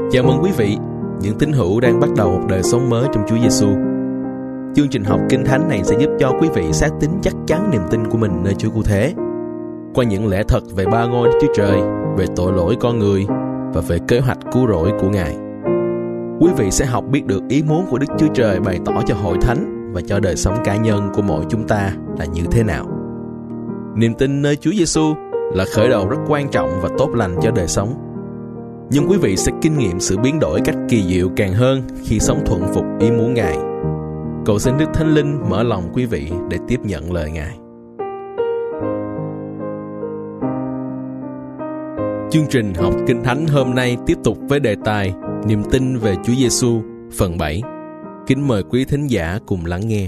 Chào mừng quý vị, những tín hữu đang bắt đầu một đời sống mới trong Chúa Giêsu. Chương trình học Kinh Thánh này sẽ giúp cho quý vị xác tín chắc chắn niềm tin của mình nơi Chúa Cứu Thế, qua những lẽ thật về ba ngôi Đức Chúa Trời, về tội lỗi con người và về kế hoạch cứu rỗi của Ngài. Quý vị sẽ học biết được ý muốn của Đức Chúa Trời bày tỏ cho hội thánh và cho đời sống cá nhân của mỗi chúng ta là như thế nào. Niềm tin nơi Chúa Giêsu là khởi đầu rất quan trọng và tốt lành cho đời sống. Nhưng quý vị sẽ kinh nghiệm sự biến đổi cách kỳ diệu càng hơn khi sống thuận phục ý muốn Ngài. Cầu xin Đức Thánh Linh mở lòng quý vị để tiếp nhận lời Ngài. Chương trình học Kinh Thánh hôm nay tiếp tục với đề tài Niềm tin về Chúa Giêsu phần 7. Kính mời quý thính giả cùng lắng nghe.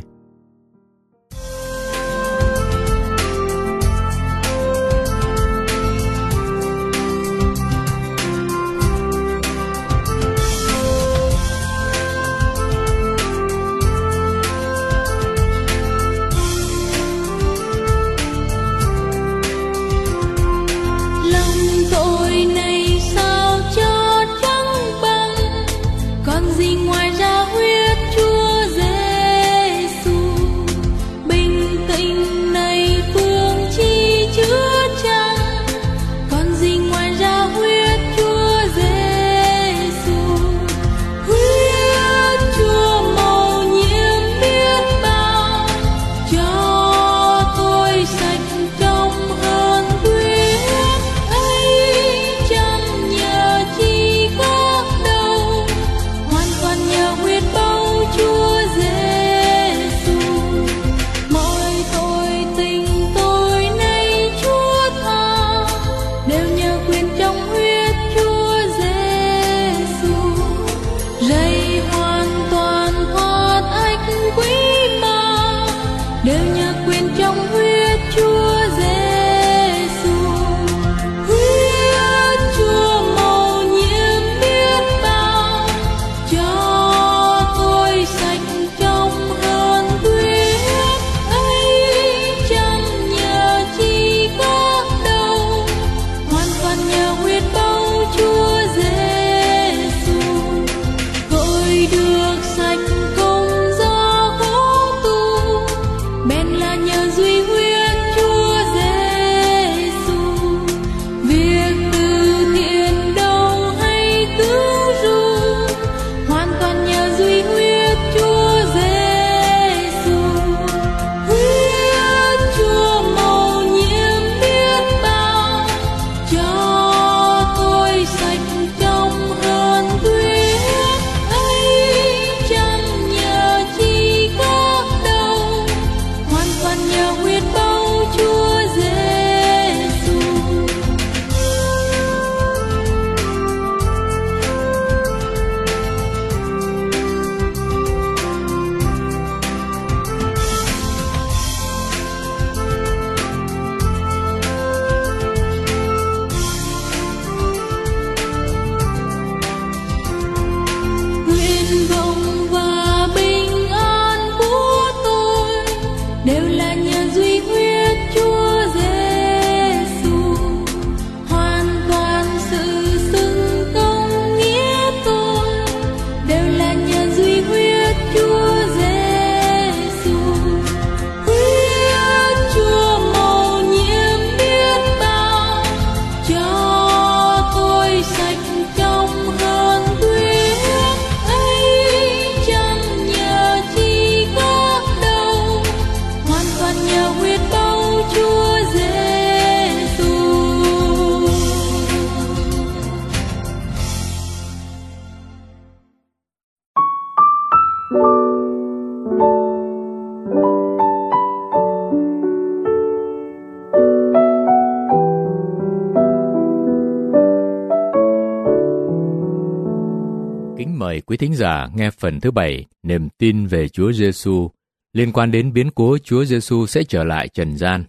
Mời quý thính giả nghe phần thứ 7, niềm tin về Chúa Giêsu, liên quan đến biến cố Chúa Giêsu sẽ trở lại trần gian.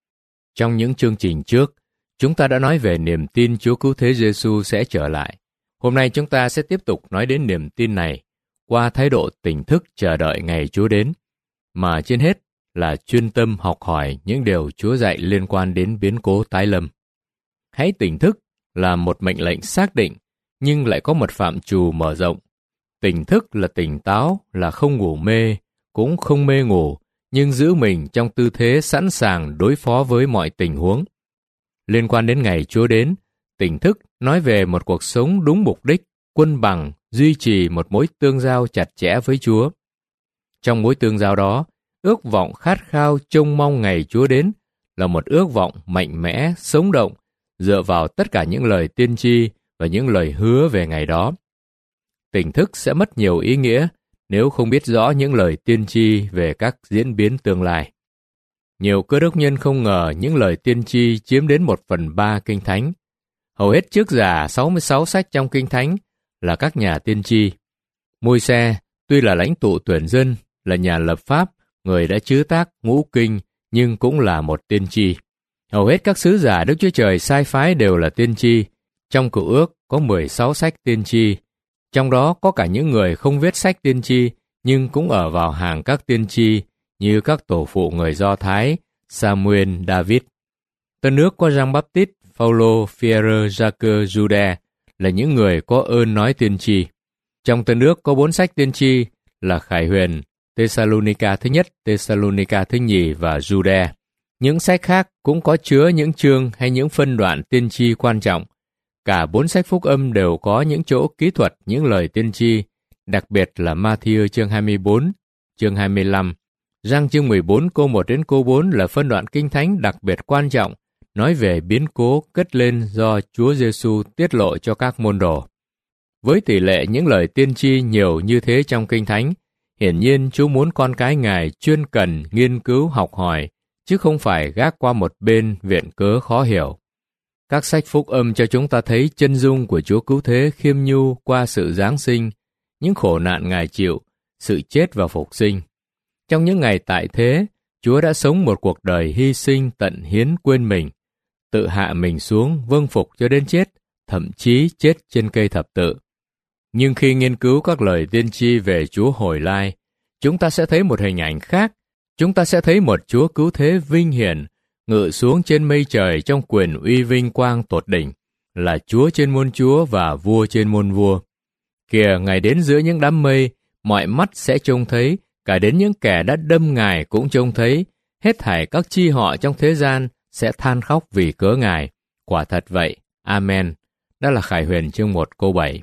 Trong những chương trình trước, chúng ta đã nói về niềm tin Chúa Cứu Thế Giêsu sẽ trở lại. Hôm nay chúng ta sẽ tiếp tục nói đến niềm tin này qua thái độ tỉnh thức chờ đợi ngày Chúa đến, mà trên hết là chuyên tâm học hỏi những điều Chúa dạy liên quan đến biến cố tái lâm. Hãy tỉnh thức là một mệnh lệnh xác định nhưng lại có một phạm trù mở rộng. Tỉnh thức là tỉnh táo, là không ngủ mê, cũng không mê ngủ, nhưng giữ mình trong tư thế sẵn sàng đối phó với mọi tình huống. Liên quan đến ngày Chúa đến, tỉnh thức nói về một cuộc sống đúng mục đích, quân bằng, duy trì một mối tương giao chặt chẽ với Chúa. Trong mối tương giao đó, ước vọng khát khao trông mong ngày Chúa đến là một ước vọng mạnh mẽ, sống động, dựa vào tất cả những lời tiên tri và những lời hứa về ngày đó. Tỉnh thức sẽ mất nhiều ý nghĩa nếu không biết rõ những lời tiên tri về các diễn biến tương lai. Nhiều cơ đốc nhân không ngờ những lời tiên tri chiếm đến 1/3 Kinh Thánh. Hầu hết trước giả 66 sách trong Kinh Thánh là các nhà tiên tri. Môi-se tuy là lãnh tụ tuyển dân, là nhà lập pháp, người đã chứa tác ngũ kinh, nhưng cũng là một tiên tri. Hầu hết các sứ giả Đức Chúa Trời sai phái đều là tiên tri. Trong Cựu Ước có 16 sách tiên tri. Trong đó có cả những người không viết sách tiên tri, nhưng cũng ở vào hàng các tiên tri như các tổ phụ người Do Thái, Samuel, David. Tân ước có Giăng-Báp-tít, Phao-lô, Phi-e-rơ, Gia-cơ, Giu-đa là những người có ơn nói tiên tri. Trong Tân ước có 4 sách tiên tri là Khải Huyền, Tê-sa-lô-ni-ca thứ nhất, Tê-sa-lô-ni-ca thứ nhì và Giu-đa. Những sách khác cũng có chứa những chương hay những phân đoạn tiên tri quan trọng. Cả 4 sách phúc âm đều có những chỗ kỹ thuật những lời tiên tri, đặc biệt là Ma-thi-ơ chương 24, chương 25. Giăng chương 14 câu 1 đến câu 4 là phân đoạn kinh thánh đặc biệt quan trọng, nói về biến cố cất lên do Chúa Giêsu tiết lộ cho các môn đồ. Với tỷ lệ những lời tiên tri nhiều như thế trong kinh thánh, hiển nhiên Chúa muốn con cái Ngài chuyên cần nghiên cứu học hỏi, chứ không phải gác qua một bên viện cớ khó hiểu. Các sách phúc âm cho chúng ta thấy chân dung của Chúa Cứu Thế khiêm nhu qua sự giáng sinh, những khổ nạn Ngài chịu, sự chết và phục sinh. Trong những ngày tại thế, Chúa đã sống một cuộc đời hy sinh tận hiến quên mình, tự hạ mình xuống vâng phục cho đến chết, thậm chí chết trên cây thập tự. Nhưng khi nghiên cứu các lời tiên tri về Chúa hồi lai, chúng ta sẽ thấy một hình ảnh khác. Chúng ta sẽ thấy một Chúa Cứu Thế vinh hiển, ngự xuống trên mây trời trong quyền uy vinh quang tột đỉnh, là Chúa trên muôn Chúa và vua trên muôn vua. Kìa, Ngài đến giữa những đám mây, mọi mắt sẽ trông thấy, cả đến những kẻ đã đâm Ngài cũng trông thấy, hết thảy các chi họ trong thế gian sẽ than khóc vì cớ Ngài. Quả thật vậy. Amen. Đó là Khải Huyền chương 1 câu 7.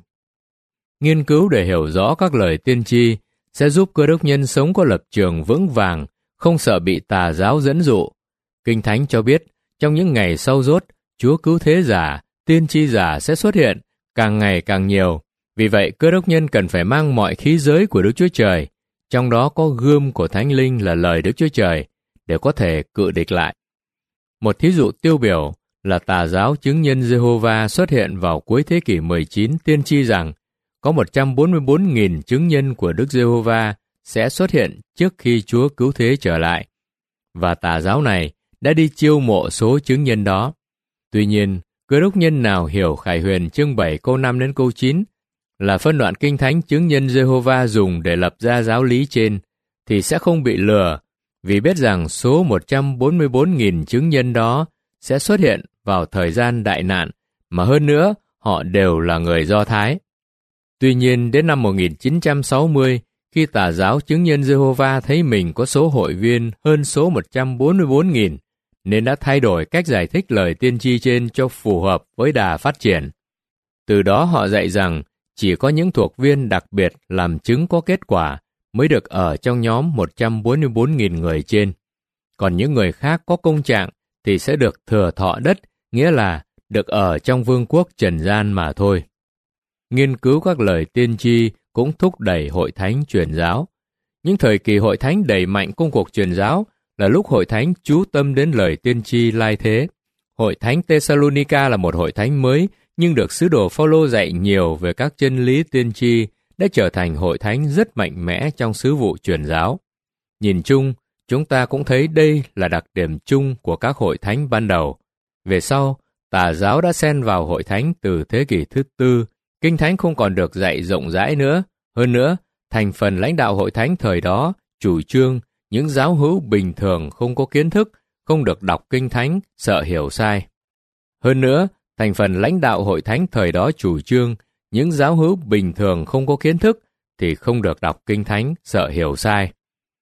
Nghiên cứu để hiểu rõ các lời tiên tri sẽ giúp cơ đốc nhân sống có lập trường vững vàng, không sợ bị tà giáo dẫn dụ. Kinh Thánh cho biết, trong những ngày sau dốt, Chúa Cứu Thế giả, tiên tri giả sẽ xuất hiện, càng ngày càng nhiều. Vì vậy, cơ đốc nhân cần phải mang mọi khí giới của Đức Chúa Trời, trong đó có gươm của Thánh Linh là lời Đức Chúa Trời, để có thể cự địch lại. Một thí dụ tiêu biểu là tà giáo chứng nhân Giê-hô-va xuất hiện vào cuối thế kỷ 19 tiên tri rằng có 144.000 chứng nhân của Đức Giê-hô-va sẽ xuất hiện trước khi Chúa Cứu Thế trở lại. Và tà giáo này đã đi chiêu mộ số chứng nhân đó. Tuy nhiên, cơ đốc nhân nào hiểu Khải Huyền chương 7 câu 5 đến câu 9 là phân đoạn kinh thánh chứng nhân Giê-hô-va dùng để lập ra giáo lý trên, thì sẽ không bị lừa, vì biết rằng số 144.000 chứng nhân đó sẽ xuất hiện vào thời gian đại nạn, mà hơn nữa, họ đều là người Do Thái. Tuy nhiên, đến năm 1960, khi tà giáo chứng nhân Giê-hô-va thấy mình có số hội viên hơn số 144.000, nên đã thay đổi cách giải thích lời tiên tri trên cho phù hợp với đà phát triển. Từ đó họ dạy rằng chỉ có những thuộc viên đặc biệt làm chứng có kết quả mới được ở trong nhóm 144.000 người trên. Còn những người khác có công trạng thì sẽ được thừa thọ đất, nghĩa là được ở trong vương quốc trần gian mà thôi. Nghiên cứu các lời tiên tri cũng thúc đẩy hội thánh truyền giáo. Những thời kỳ hội thánh đẩy mạnh công cuộc truyền giáo là lúc hội thánh chú tâm đến lời tiên tri lai thế. Hội thánh Tê-sa-lô-ni-ca là một hội thánh mới, nhưng được sứ đồ Phao-lô dạy nhiều về các chân lý tiên tri, đã trở thành hội thánh rất mạnh mẽ trong sứ vụ truyền giáo. Nhìn chung, chúng ta cũng thấy đây là đặc điểm chung của các hội thánh ban đầu. Về sau, tà giáo đã xen vào hội thánh từ thế kỷ thứ tư, Kinh Thánh không còn được dạy rộng rãi nữa. Hơn nữa, thành phần lãnh đạo hội thánh thời đó chủ trương những giáo hữu bình thường không có kiến thức, không được đọc Kinh Thánh, sợ hiểu sai. Hơn nữa, thành phần lãnh đạo hội thánh thời đó chủ trương những giáo hữu bình thường không có kiến thức thì không được đọc Kinh Thánh, sợ hiểu sai.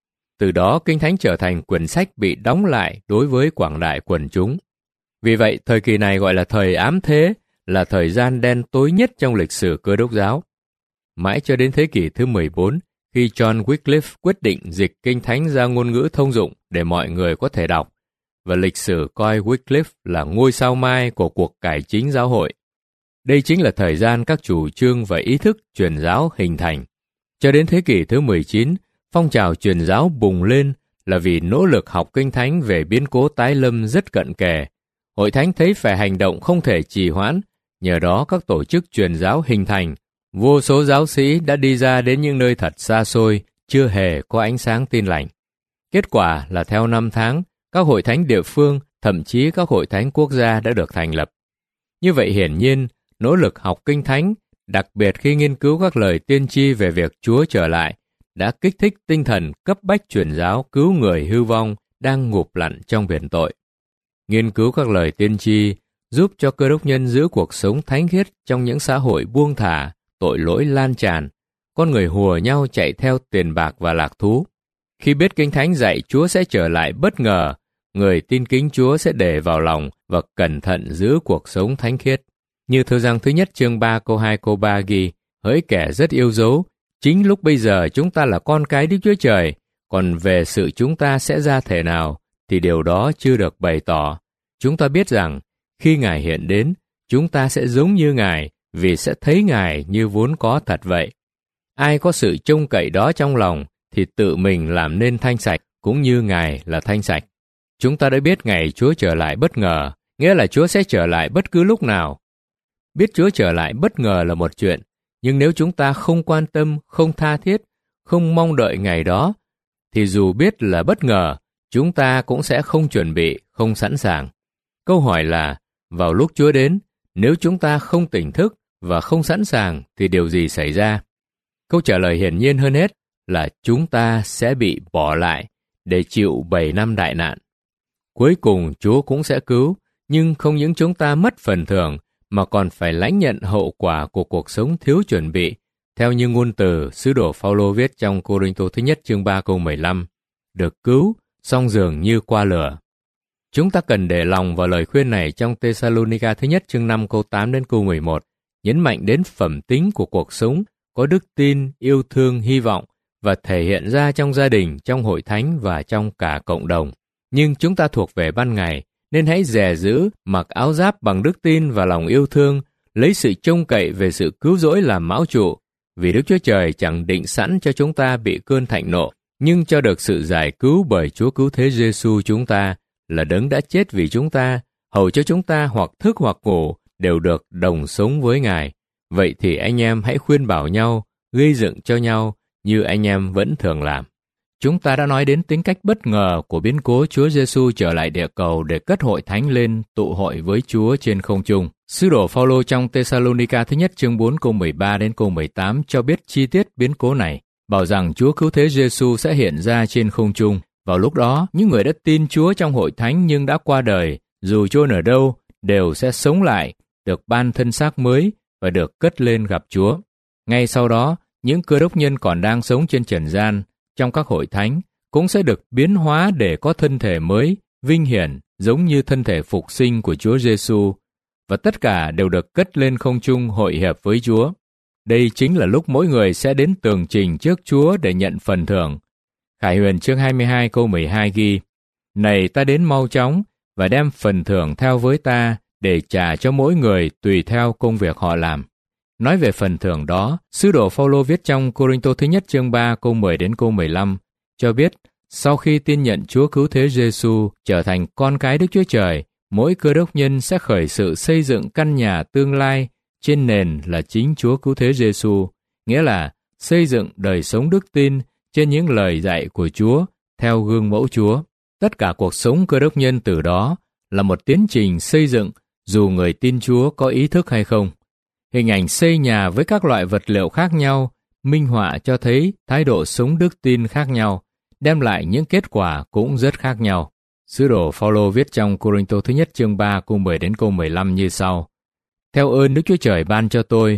Từ đó Kinh Thánh trở thành quyển sách bị đóng lại đối với quảng đại quần chúng. Vì vậy, thời kỳ này gọi là thời ám thế, là thời gian đen tối nhất trong lịch sử Cơ đốc giáo. Mãi cho đến thế kỷ thứ 14, khi John Wycliffe quyết định dịch Kinh Thánh ra ngôn ngữ thông dụng để mọi người có thể đọc, và lịch sử coi Wycliffe là ngôi sao mai của cuộc cải chính giáo hội. Đây chính là thời gian các chủ trương và ý thức truyền giáo hình thành. Cho đến thế kỷ thứ 19, phong trào truyền giáo bùng lên là vì nỗ lực học Kinh Thánh về biến cố tái lâm rất cận kề. Hội thánh thấy phải hành động không thể trì hoãn, nhờ đó các tổ chức truyền giáo hình thành. Vô số giáo sĩ đã đi ra đến những nơi thật xa xôi, chưa hề có ánh sáng tin lành. Kết quả là theo năm tháng, các hội thánh địa phương, thậm chí các hội thánh quốc gia đã được thành lập. Như vậy hiển nhiên, nỗ lực học Kinh Thánh, đặc biệt khi nghiên cứu các lời tiên tri về việc Chúa trở lại, đã kích thích tinh thần cấp bách truyền giáo cứu người hư vong đang ngụp lặn trong biển tội. Nghiên cứu các lời tiên tri giúp cho cơ đốc nhân giữ cuộc sống thánh khiết trong những xã hội buông thả, tội lỗi lan tràn, con người hùa nhau chạy theo tiền bạc và lạc thú. Khi biết Kinh Thánh dạy Chúa sẽ trở lại bất ngờ, người tin kính Chúa sẽ để vào lòng và cẩn thận giữ cuộc sống thánh khiết. Như Thơ Giăng thứ nhất chương 3 câu 2 câu 3 ghi, hỡi kẻ rất yêu dấu, chính lúc bây giờ chúng ta là con cái Đức Chúa Trời, còn về sự chúng ta sẽ ra thể nào thì điều đó chưa được bày tỏ. Chúng ta biết rằng khi Ngài hiện đến, chúng ta sẽ giống như Ngài vì sẽ thấy Ngài như vốn có thật vậy. Ai có sự trông cậy đó trong lòng thì tự mình làm nên thanh sạch cũng như Ngài là thanh sạch. Chúng ta đã biết ngày Chúa trở lại bất ngờ, nghĩa là Chúa sẽ trở lại bất cứ lúc nào. Biết Chúa trở lại bất ngờ là một chuyện, nhưng nếu chúng ta không quan tâm, không tha thiết, không mong đợi ngày đó, thì dù biết là bất ngờ, chúng ta cũng sẽ không chuẩn bị, không sẵn sàng. Câu hỏi là, vào lúc Chúa đến, nếu chúng ta không tỉnh thức và không sẵn sàng thì điều gì xảy ra? Câu trả lời hiển nhiên hơn hết là chúng ta sẽ bị bỏ lại để chịu 7 năm đại nạn. Cuối cùng Chúa cũng sẽ cứu, nhưng không những chúng ta mất phần thưởng mà còn phải lãnh nhận hậu quả của cuộc sống thiếu chuẩn bị, theo như ngôn từ sứ đồ Phaolô viết trong Cô-rinh-tô thứ nhất chương 3 câu 15, được cứu, song dường như qua lửa. Chúng ta cần để lòng vào lời khuyên này trong Tê-sa-lô-ni-ca thứ nhất chương 5 câu 8 đến câu 11, nhấn mạnh đến phẩm tính của cuộc sống, có đức tin, yêu thương, hy vọng và thể hiện ra trong gia đình, trong hội thánh và trong cả cộng đồng. Nhưng chúng ta thuộc về ban ngày, nên hãy dè giữ, mặc áo giáp bằng đức tin và lòng yêu thương, lấy sự trông cậy về sự cứu rỗi làm mão trụ, vì Đức Chúa Trời chẳng định sẵn cho chúng ta bị cơn thạnh nộ, nhưng cho được sự giải cứu bởi Chúa Cứu Thế Giêsu chúng ta, là Đấng đã chết vì chúng ta, hầu cho chúng ta hoặc thức hoặc ngủ đều được đồng sống với Ngài. Vậy thì anh em hãy khuyên bảo nhau, gây dựng cho nhau như anh em vẫn thường làm. Chúng ta đã nói đến tính cách bất ngờ của biến cố Chúa Giêsu trở lại địa cầu để cất hội thánh lên tụ hội với Chúa trên không trung. Sứ đồ Phaolô trong Tê-sa-lô-ni-ca thứ nhất chương 4 câu 13 đến câu 18 cho biết chi tiết biến cố này, bảo rằng Chúa Cứu Thế Giêsu sẽ hiện ra trên không trung. Vào lúc đó, những người đã tin Chúa trong hội thánh nhưng đã qua đời, dù chôn ở đâu, đều sẽ sống lại, được ban thân xác mới và được cất lên gặp Chúa. Ngay sau đó, những cơ đốc nhân còn đang sống trên trần gian, trong các hội thánh, cũng sẽ được biến hóa để có thân thể mới, vinh hiển, giống như thân thể phục sinh của Chúa Giêsu, và tất cả đều được cất lên không trung hội hiệp với Chúa. Đây chính là lúc mỗi người sẽ đến tường trình trước Chúa để nhận phần thưởng. Khải Huyền chương 22 câu 12 ghi, này ta đến mau chóng và đem phần thưởng theo với ta để trả cho mỗi người tùy theo công việc họ làm. Nói về phần thưởng đó, sứ đồ Phaolô viết trong Cô-rinh-tô thứ nhất chương 3 câu 10 đến câu 15 cho biết sau khi tin nhận Chúa Cứu Thế Giêsu trở thành con cái Đức Chúa Trời, mỗi cơ đốc nhân sẽ khởi sự xây dựng căn nhà tương lai trên nền là chính Chúa Cứu Thế Giêsu, nghĩa là xây dựng đời sống đức tin trên những lời dạy của Chúa theo gương mẫu Chúa. Tất cả cuộc sống cơ đốc nhân từ đó là một tiến trình xây dựng dù người tin Chúa có ý thức hay không. Hình ảnh xây nhà với các loại vật liệu khác nhau, minh họa cho thấy thái độ sống đức tin khác nhau, đem lại những kết quả cũng rất khác nhau. Sứ đồ Phaolô viết trong Cô-rinh-tô thứ nhất chương 3 câu 10 đến câu 15 như sau. Theo ơn Đức Chúa Trời ban cho tôi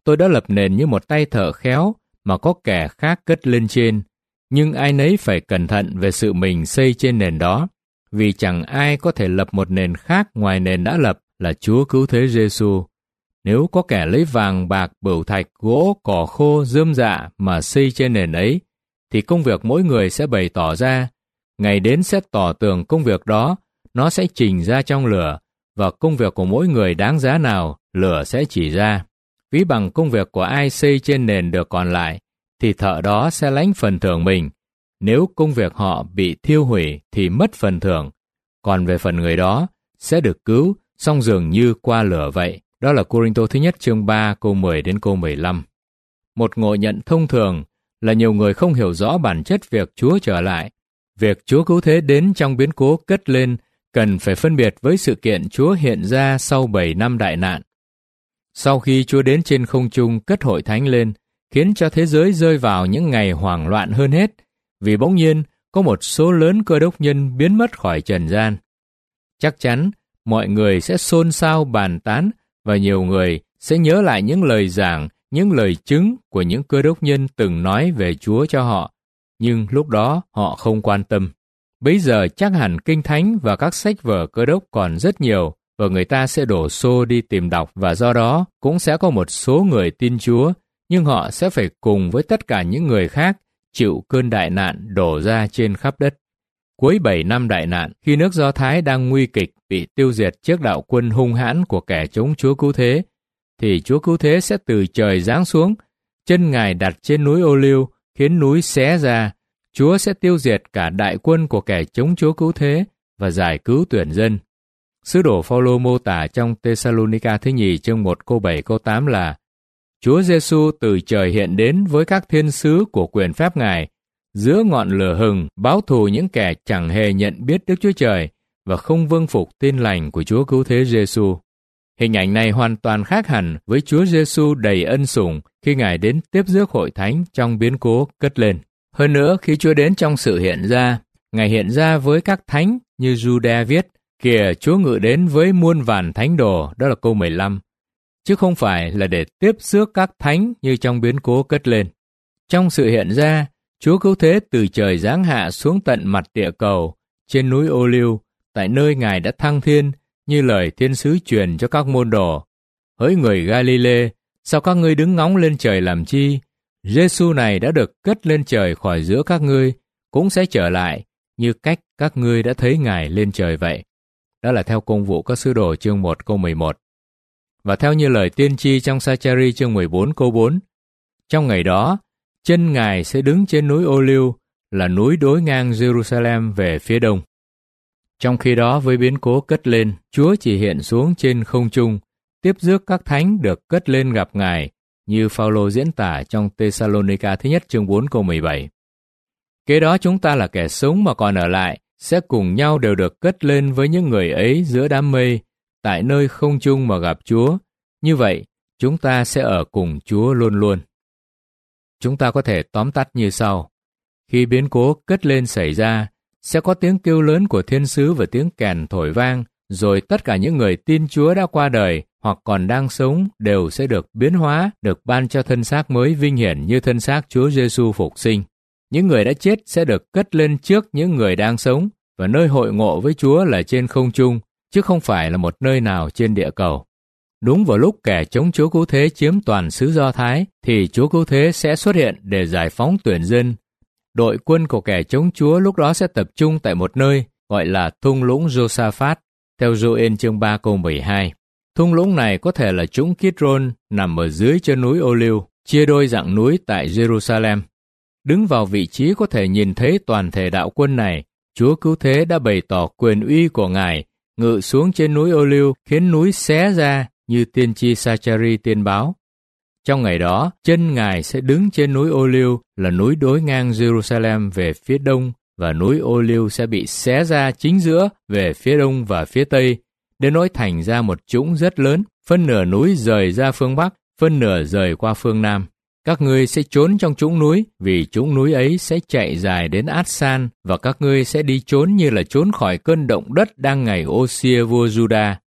tôi đã lập nền như một tay thợ khéo mà có kẻ khác cất lên trên. Nhưng ai nấy phải cẩn thận về sự mình xây trên nền đó, vì chẳng ai có thể lập một nền khác ngoài nền đã lập là Chúa Cứu Thế Giêsu. Nếu có kẻ lấy vàng, bạc, bửu thạch, gỗ, cỏ khô, rơm rạ mà xây trên nền ấy, thì công việc mỗi người sẽ bày tỏ ra. Ngày đến sẽ tỏ tường công việc đó, nó sẽ trình ra trong lửa, và công việc của mỗi người đáng giá nào, lửa sẽ chỉ ra. Ví bằng công việc của ai xây trên nền được còn lại, thì thợ đó sẽ lãnh phần thưởng mình. Nếu công việc họ bị thiêu hủy thì mất phần thưởng, còn về phần người đó sẽ được cứu, song dường như qua lửa vậy. Đó là Cô-rinh-tô thứ nhất chương 3 câu 10 đến câu 15. Một ngộ nhận thông thường là nhiều người không hiểu rõ bản chất việc Chúa trở lại. Việc Chúa Cứu Thế đến trong biến cố cất lên cần phải phân biệt với sự kiện Chúa hiện ra sau 7 năm đại nạn. Sau khi Chúa đến trên không trung cất hội thánh lên, khiến cho thế giới rơi vào những ngày hoảng loạn hơn hết, vì bỗng nhiên có một số lớn cơ đốc nhân biến mất khỏi trần gian. Chắc chắn mọi người sẽ xôn xao bàn tán và nhiều người sẽ nhớ lại những lời giảng, những lời chứng của những cơ đốc nhân từng nói về Chúa cho họ, nhưng lúc đó họ không quan tâm. Bấy giờ chắc hẳn Kinh Thánh và các sách vở Cơ Đốc còn rất nhiều, và người ta sẽ đổ xô đi tìm đọc, và do đó cũng sẽ có một số người tin Chúa, nhưng họ sẽ phải cùng với tất cả những người khác chịu cơn đại nạn đổ ra trên khắp đất. Cuối 7 năm đại nạn, khi nước Do Thái đang nguy kịch bị tiêu diệt trước đạo quân hung hãn của kẻ chống Chúa Cứu Thế, thì Chúa Cứu Thế sẽ từ trời giáng xuống, chân Ngài đặt trên núi Ô-liu, khiến núi xé ra. Chúa sẽ tiêu diệt cả đại quân của kẻ chống Chúa Cứu Thế và giải cứu tuyển dân. Sứ đồ Phao-lô mô tả trong Tê-sa-lô-ni-ca thứ nhì chương 1 câu 7 câu 8 là: Chúa Giêsu từ trời hiện đến với các thiên sứ của quyền phép Ngài, giữa ngọn lửa hừng báo thù những kẻ chẳng hề nhận biết Đức Chúa Trời và không vâng phục tin lành của Chúa Cứu Thế Giêsu. Hình ảnh này hoàn toàn khác hẳn với Chúa Giêsu đầy ân sủng khi Ngài đến tiếp rước hội thánh trong biến cố cất lên. Hơn nữa, khi Chúa đến trong sự hiện ra, Ngài hiện ra với các thánh như Giu-đa viết: Kìa, Chúa ngự đến với muôn vàn thánh đồ, đó là câu 15, chứ không phải là để tiếp rước các thánh như trong biến cố cất lên. Trong sự hiện ra, Chúa Cứu Thế từ trời giáng hạ xuống tận mặt địa cầu, trên núi Ô-liu, tại nơi Ngài đã thăng thiên, như lời thiên sứ truyền cho các môn đồ: Hỡi người Ga-li-lê, sao các ngươi đứng ngóng lên trời làm chi? Giê-xu này đã được cất lên trời khỏi giữa các ngươi, cũng sẽ trở lại như cách các ngươi đã thấy Ngài lên trời vậy. Đó là theo Công vụ các sứ đồ chương 1 câu 11. Và theo như lời tiên tri trong Sa-cha-ri chương 14 câu 4, trong ngày đó, chân Ngài sẽ đứng trên núi Ô-liu, là núi đối ngang Jerusalem về phía đông. Trong khi đó, với biến cố cất lên, Chúa chỉ hiện xuống trên không trung, tiếp rước các thánh được cất lên gặp Ngài, như Phao-lô diễn tả trong Tê-sa-lô-ni-ca thứ nhất chương 4 câu 17. Kế đó chúng ta là kẻ sống mà còn ở lại, sẽ cùng nhau đều được cất lên với những người ấy giữa đám mây, tại nơi không trung mà gặp Chúa. Như vậy, chúng ta sẽ ở cùng Chúa luôn luôn. Chúng ta có thể tóm tắt như sau. Khi biến cố cất lên xảy ra, sẽ có tiếng kêu lớn của thiên sứ và tiếng kèn thổi vang, rồi tất cả những người tin Chúa đã qua đời hoặc còn đang sống đều sẽ được biến hóa, được ban cho thân xác mới vinh hiển như thân xác Chúa Giêsu phục sinh. Những người đã chết sẽ được cất lên trước những người đang sống, và nơi hội ngộ với Chúa là trên không trung, chứ không phải là một nơi nào trên địa cầu. Đúng vào lúc kẻ chống Chúa Cứu Thế chiếm toàn xứ Do Thái, thì Chúa Cứu Thế sẽ xuất hiện để giải phóng tuyển dân. Đội quân của kẻ chống Chúa lúc đó sẽ tập trung tại một nơi gọi là thung lũng Josaphat, theo Gioan chương 3 câu 12. Thung lũng này có thể là trũng Kidron nằm ở dưới chân núi Ô-liu, chia đôi dặng núi tại Jerusalem. Đứng vào vị trí có thể nhìn thấy toàn thể đạo quân này, Chúa Cứu Thế đã bày tỏ quyền uy của Ngài, ngự xuống trên núi Ô-liu, khiến núi xé ra như tiên tri Sa-cha-ri tiên báo. Trong ngày đó, chân Ngài sẽ đứng trên núi Ô-liu, là núi đối ngang Jerusalem về phía đông, và núi Ô-liu sẽ bị xé ra chính giữa về phía đông và phía tây, đến nỗi thành ra một trũng rất lớn, phân nửa núi rời ra phương bắc, phân nửa rời qua phương nam. Các ngươi sẽ trốn trong trũng núi, vì trũng núi ấy sẽ chạy dài đến Át-san, và các ngươi sẽ đi trốn như là trốn khỏi cơn động đất đang ngày Ô-xia vua Giu-đa.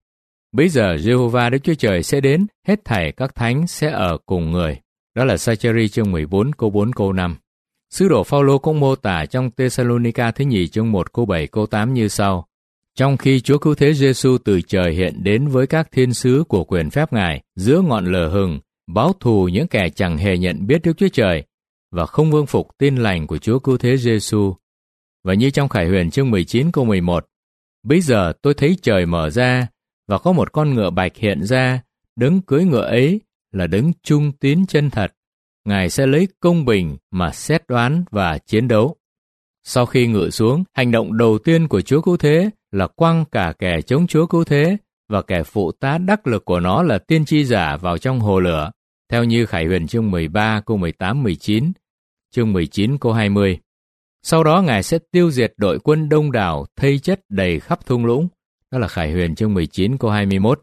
Bấy giờ Giê-hô-va Đức Chúa Trời sẽ đến, hết thảy các thánh sẽ ở cùng người. Đó là Sa-chi-ri chương 14 câu 4 câu 5. Sứ đồ Phao-lô cũng mô tả trong Tê-sa-lô-ni-ca thứ nhì chương 1 câu 7 câu 8 như sau: Trong khi Chúa Cứu Thế Giê-xu từ trời hiện đến với các thiên sứ của quyền phép Ngài giữa ngọn lửa hừng, báo thù những kẻ chẳng hề nhận biết Đức Chúa Trời và không vâng phục tin lành của Chúa Cứu Thế Giê-xu. Và như trong Khải Huyền chương 19 câu 11: Bấy giờ tôi thấy trời mở ra và có một con ngựa bạch hiện ra, đấng cưỡi ngựa ấy là đấng trung tín chân thật. Ngài sẽ lấy công bình mà xét đoán và chiến đấu. Sau khi ngự xuống, hành động đầu tiên của Chúa Cứu Thế là quăng cả kẻ chống Chúa Cứu Thế và kẻ phụ tá đắc lực của nó là tiên tri giả vào trong hồ lửa, theo như Khải Huyền chương 13 câu 18-19, chương 19 câu 20. Sau đó Ngài sẽ tiêu diệt đội quân đông đảo thây chất đầy khắp thung lũng, đó là Khải Huyền chương 19 câu 21.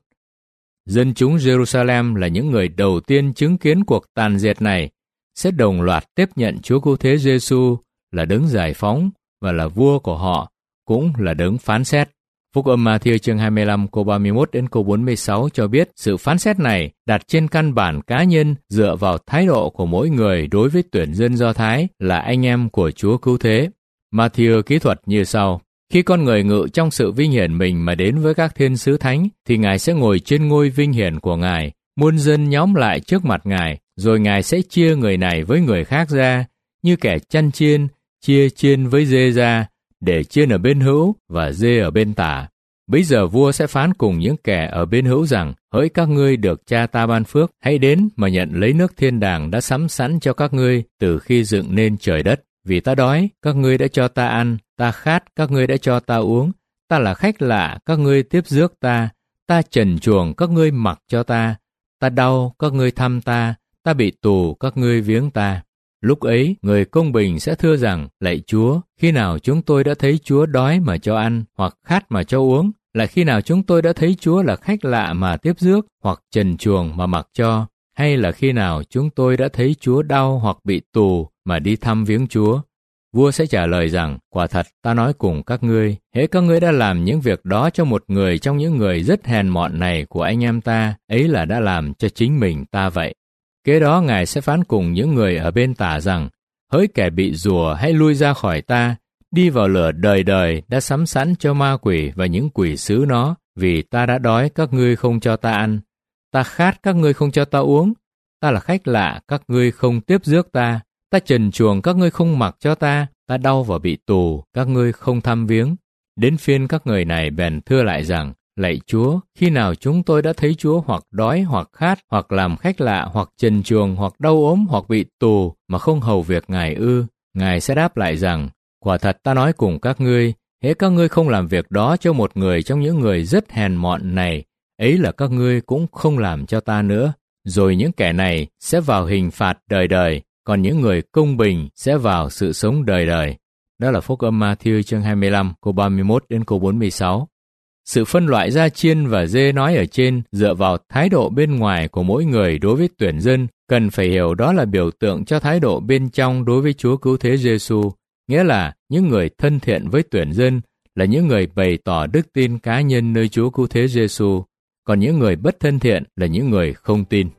Dân chúng Jerusalem là những người đầu tiên chứng kiến cuộc tàn diệt này, sẽ đồng loạt tiếp nhận Chúa Cứu Thế Giê-xu là đấng giải phóng và là vua của họ, cũng là đấng phán xét. Phúc âm Ma-thi-ơ chương 25 câu 31 đến câu 46 cho biết sự phán xét này đặt trên căn bản cá nhân dựa vào thái độ của mỗi người đối với tuyển dân Do Thái là anh em của Chúa Cứu Thế. Ma-thi-ơ kỹ thuật như sau: Khi con người ngự trong sự vinh hiển mình mà đến với các thiên sứ thánh, thì Ngài sẽ ngồi trên ngôi vinh hiển của Ngài, muôn dân nhóm lại trước mặt Ngài, rồi Ngài sẽ chia người này với người khác ra, như kẻ chăn chiên, chia chiên với dê ra, để chiên ở bên hữu và dê ở bên tả. Bấy giờ vua sẽ phán cùng những kẻ ở bên hữu rằng: Hỡi các ngươi được cha ta ban phước, hãy đến mà nhận lấy nước thiên đàng đã sắm sẵn cho các ngươi từ khi dựng nên trời đất. Vì ta đói, các ngươi đã cho ta ăn, ta khát, các ngươi đã cho ta uống, ta là khách lạ, các ngươi tiếp rước ta, ta trần truồng, các ngươi mặc cho ta đau, các ngươi thăm ta bị tù, các ngươi viếng ta. Lúc ấy, người công bình sẽ thưa rằng: Lạy Chúa, khi nào chúng tôi đã thấy Chúa đói mà cho ăn, hoặc khát mà cho uống? Lại khi nào chúng tôi đã thấy Chúa là khách lạ mà tiếp rước, hoặc trần truồng mà mặc cho? Hay là khi nào chúng tôi đã thấy Chúa đau hoặc bị tù mà đi thăm viếng Chúa? Vua sẽ trả lời rằng: Quả thật, ta nói cùng các ngươi, hễ các ngươi đã làm những việc đó cho một người trong những người rất hèn mọn này của anh em ta, ấy là đã làm cho chính mình ta vậy. Kế đó Ngài sẽ phán cùng những người ở bên tả rằng: Hỡi kẻ bị rùa, hãy lui ra khỏi ta, đi vào lửa đời đời đã sắm sẵn cho ma quỷ và những quỷ sứ nó, vì ta đã đói, các ngươi không cho ta ăn, ta khát, các ngươi không cho ta uống, ta là khách lạ, các ngươi không tiếp rước ta, ta trần truồng, các ngươi không mặc cho ta đau và bị tù, các ngươi không thăm viếng. Đến phiên các người này bèn thưa lại rằng: Lạy Chúa, khi nào chúng tôi đã thấy Chúa hoặc đói, hoặc khát, hoặc làm khách lạ, hoặc trần truồng, hoặc đau ốm, hoặc bị tù, mà không hầu việc Ngài ư? Ngài sẽ đáp lại rằng: Quả thật ta nói cùng các ngươi, hễ các ngươi không làm việc đó cho một người trong những người rất hèn mọn này, ấy là các ngươi cũng không làm cho ta nữa. Rồi những kẻ này sẽ vào hình phạt đời đời, còn những người công bình sẽ vào sự sống đời đời. Đó là Phúc âm Ma-thi-ơ chương 25, câu 31 đến câu 46. Sự phân loại ra chiên và dê nói ở trên dựa vào thái độ bên ngoài của mỗi người đối với tuyển dân, cần phải hiểu đó là biểu tượng cho thái độ bên trong đối với Chúa Cứu Thế Giê-xu, nghĩa là những người thân thiện với tuyển dân là những người bày tỏ đức tin cá nhân nơi Chúa Cứu Thế Giê-xu, còn những người bất thân thiện là những người không tin.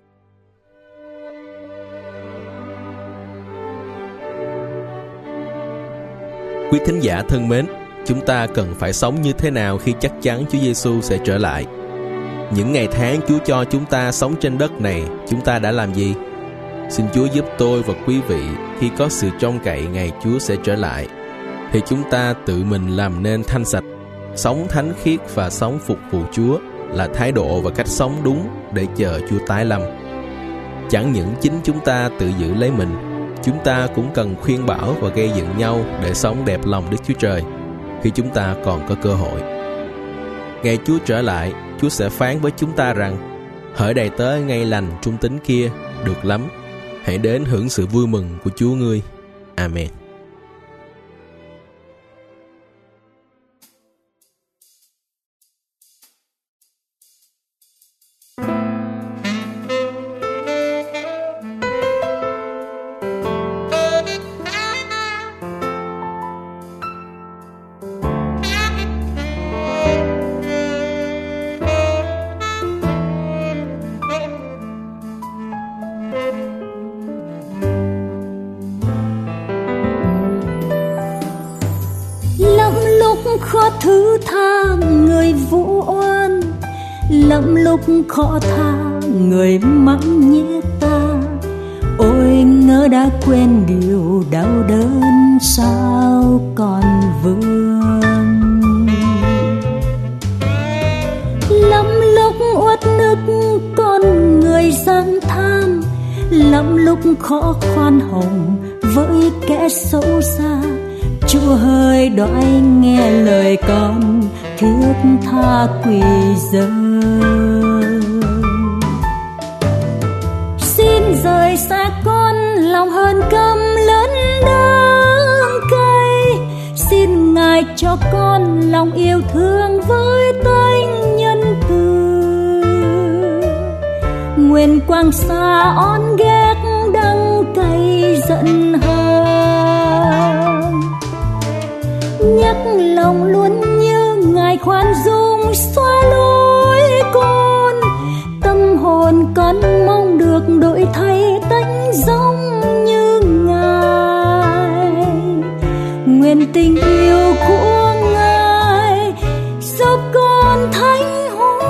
Quý thính giả thân mến, chúng ta cần phải sống như thế nào khi chắc chắn Chúa Giê-xu sẽ trở lại? Những ngày tháng Chúa cho chúng ta sống trên đất này, chúng ta đã làm gì? Xin Chúa giúp tôi và quý vị khi có sự trông cậy ngày Chúa sẽ trở lại, thì chúng ta tự mình làm nên thanh sạch, sống thánh khiết và sống phục vụ Chúa là thái độ và cách sống đúng để chờ Chúa tái lâm. Chẳng những chính chúng ta tự giữ lấy mình, chúng ta cũng cần khuyên bảo và gây dựng nhau để sống đẹp lòng Đức Chúa Trời khi chúng ta còn có cơ hội. Ngày Chúa trở lại, Chúa sẽ phán với chúng ta rằng: Hỡi đầy tớ ngay lành trung tín kia, được lắm, hãy đến hưởng sự vui mừng của Chúa ngươi. Amen. Lắm lúc khó thứ tha người vu oan, lắm lúc khó tha người mắng nhiếc ta. Ôi ngỡ đã quên điều đau đớn sao còn vương. Lắm lúc uất ức con người gian tham, lắm lúc khó khoan hồng với kẻ xấu xa. Chúa hỡi đói nghe lời con, thước tha quỳ giờ. Xin rời xa con lòng hờn căm lớn đắng cay. Xin Ngài cho con lòng yêu thương với tánh nhân từ. Nguyện quang xa on ghét đắng cay giận hờn. Nhắc lòng luôn như Ngài khoan dung xóa lối con. Tâm hồn con mong được đổi thay tánh giống như Ngài. Nguyện tình yêu của Ngài giúp con thánh hóa.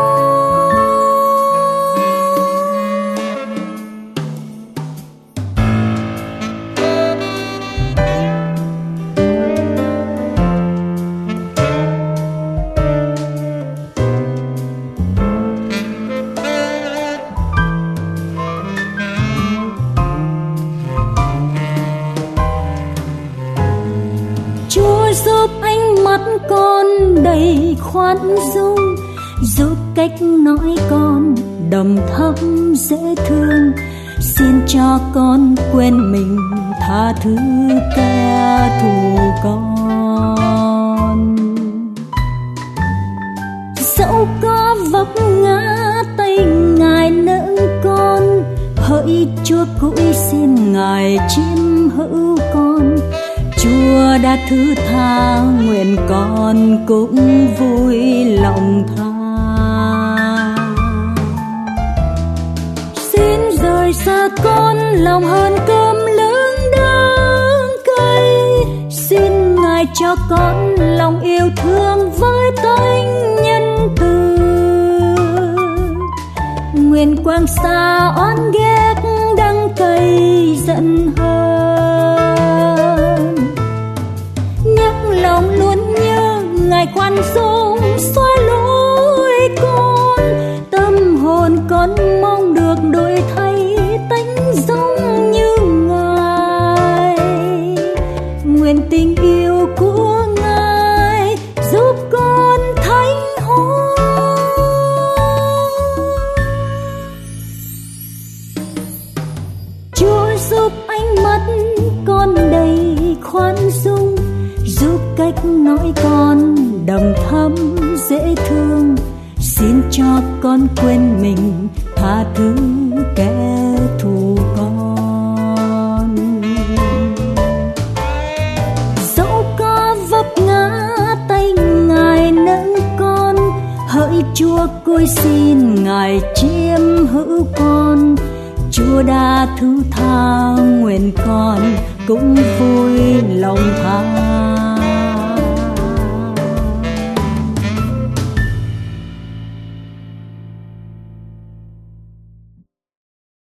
Giúp ánh mắt con đầy khoan dung, giúp cách nói con đầm thắm dễ thương. Xin cho con quên mình, tha thứ kẻ thù con. Dẫu có vấp ngã tay Ngài nâng con, hỡi Chúa cũi xin Ngài chiêm hữu con. Chúa đã thứ tha, nguyện con cũng vui lòng tha. Xin rời xa con lòng hờn căm lớn đắng cay. Xin Ngài cho con lòng yêu thương với tánh nhân từ. Nguyện quang xa oán ghét đắng cay giận hờn. Nhắc lòng luôn nhớ Ngài khoan dung xóa lối con. Tâm hồn con mong được đổi thay tánh giống như Ngài. Nguyện tình yêu của Ngài giúp con thánh hóa. Chúa giúp ánh mắt con đầy khoan dung, giúp cách nói con đầm thắm dễ thương. Xin cho con quên mình, tha thứ kẻ thù con. Dẫu có vấp ngã tay Ngài nâng con, hỡi Chúa cúi xin Ngài chiêm hữu con. Chúa đã thứ tha, nguyện con cũng vui lòng tha.